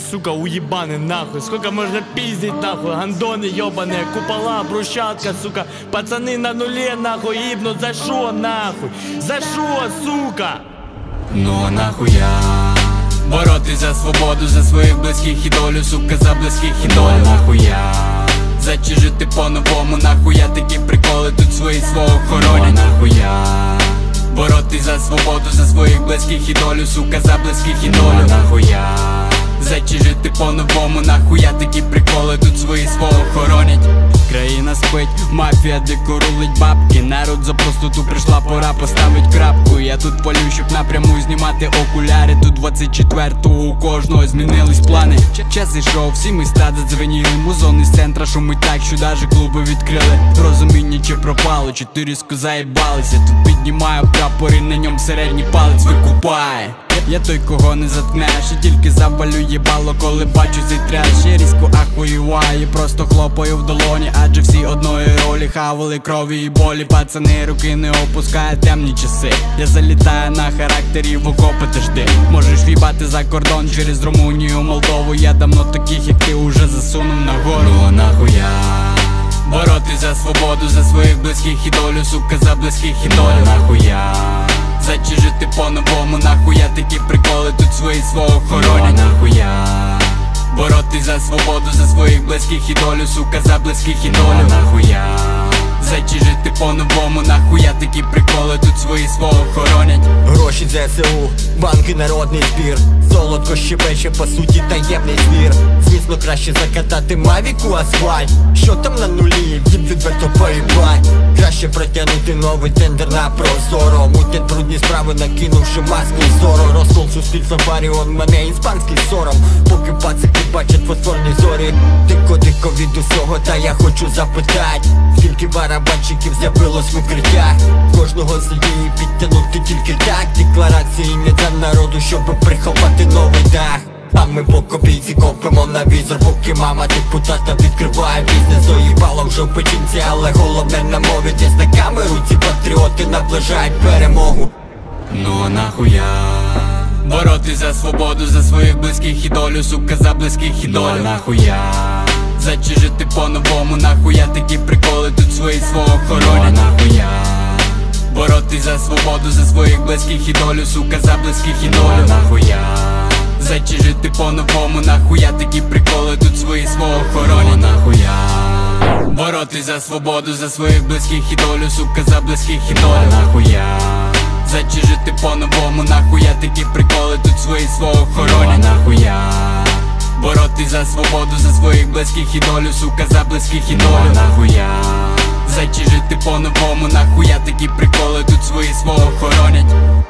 сука, уебаны, нахуй. Сколько можно пиздить, нахуй, гандоны ебаные, купола, брусчатка, сука. Пацаны на нуле, нахуй, ебнут, за шо, нахуй? За шо, сука? Ну а нахуя боротись за свободу, за своїх близьких і долю, сука, за близьких і долю. Нахуя зачі жити по-новому, нахуя такі приколи тут свої свого хоронять. Нахуя боротись за свободу, за своїх близьких і долю, сука, за близьких і долю. Нахуя зачі жити по-новому, нахуя такі приколи тут свої свого хоронять. Країна спить, мафія дико рулить бабки. Народ за простоту прийшла пора поставить крапку. Я тут полю, щоб напряму знімати окуляри. Тут 24-го у кожного змінились плани. Час ішов, всі міста задзвеніли. Музон із центра шумить так, що даже клуби відкрили. Розуміння чи пропало, чи різко заїбалися. Тут піднімаю прапор і на ньому середній палець викупає. Я той, кого не заткнеш, і тільки завалю їбало, коли бачу цей треш. Я різко ахуюваю, просто хлопаю в долоні, адже всі одної ролі хавали крові і болі. Пацани руки не опускають темні часи. Я залітаю на характері, в окопи ти жди. Можеш в'їбати за кордон через Румунію, Молдову. Я давно таких, як ти, уже засунув нагору. Ну а нахуя боротись за свободу, за своїх близьких і долю, сука, за близьких і долю. Нахуя зачі жити по-новому, нахуя такі приколи тут свої свого хоронять. Нахуя боротись за свободу, за своїх близьких і долю, сука, за близьких і долю. Нахуя зачі жити по-новому, нахуя такі приколи тут свої свого хоронять. Гроші ЗСУ, банки, народний збір. Солодко щебече, по суті, таємний звір. Звісно, краще закатати мавіку асфальт. Що там на нулі, їм відверто поїбать. Краще протягнути новий тендер на прозоро. Мутять брудні справи, накинувши маску зору. Розкол суспільства, баріон, мене іспанський сором. Поки пацики бачать фосфорні зорі. Дико від усього, та я хочу запитать, скільки барабанщиків з'явилось в укриттях. Кожного з людей підтягнути тільки так. Декларації не для народу, щоб приховати новий дах. А ми по копійці копимо на візор, поки мама депутата відкриває бізнес. Доїбало вже в печінці, але головне на мові. Десь на камеру ці патріоти наближають перемогу. Ну а нахуя боротись за свободу, за своїх близьких і долю, сука, за близьких і долю. Нахуя зачі жити по-новому, нахуя такі приколи тут свої свого хоронять. Нахуя боротись за свободу, за своїх близьких і долю, сука, за близьких і долю. Нахуя зачі жити по-новому, нахуя такі приколи тут свої свого хоронять. Нахуя боротись за свободу, за своїх близьких і долю, сука, за близьких і долю. Нахуя зачі жити по-новому, нахуя такі приколи тут свої свого хоронять. Нахуя боротись за свободу, за своїх близьких і долю, сука, за близьких і долю. Нахуя зачі жити по-новому, нахуя такі приколи тут свої свого хоронять.